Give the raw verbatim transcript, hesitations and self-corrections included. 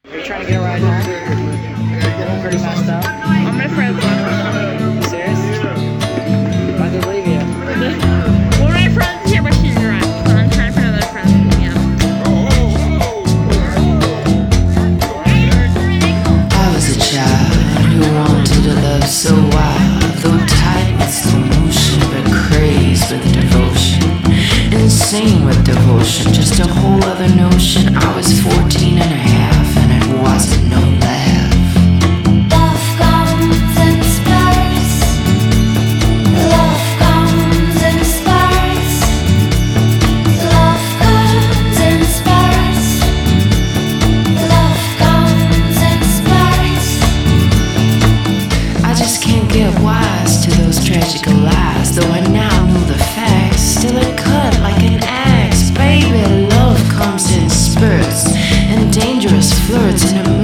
Are you trying to get a ride home? Pretty messed up. All my friends left. Serious? Why'd they leave you? One of my friends here, but she's right. So I'm trying to find other friends to meet up. I was a child who wanted a love so wild, though tight with slow motion, but crazed with devotion, insane with devotion, just a whole other notion. I was fourteen and a half, and it wasn't no laugh. Love comes in spurts. Love comes in spurts. Love comes in spurts. Love comes in spurts. I just can't get wise to those tragic lies, though I now know the facts. Still it cut like an axe. Baby, love comes in spurts and dangerous flirts, and it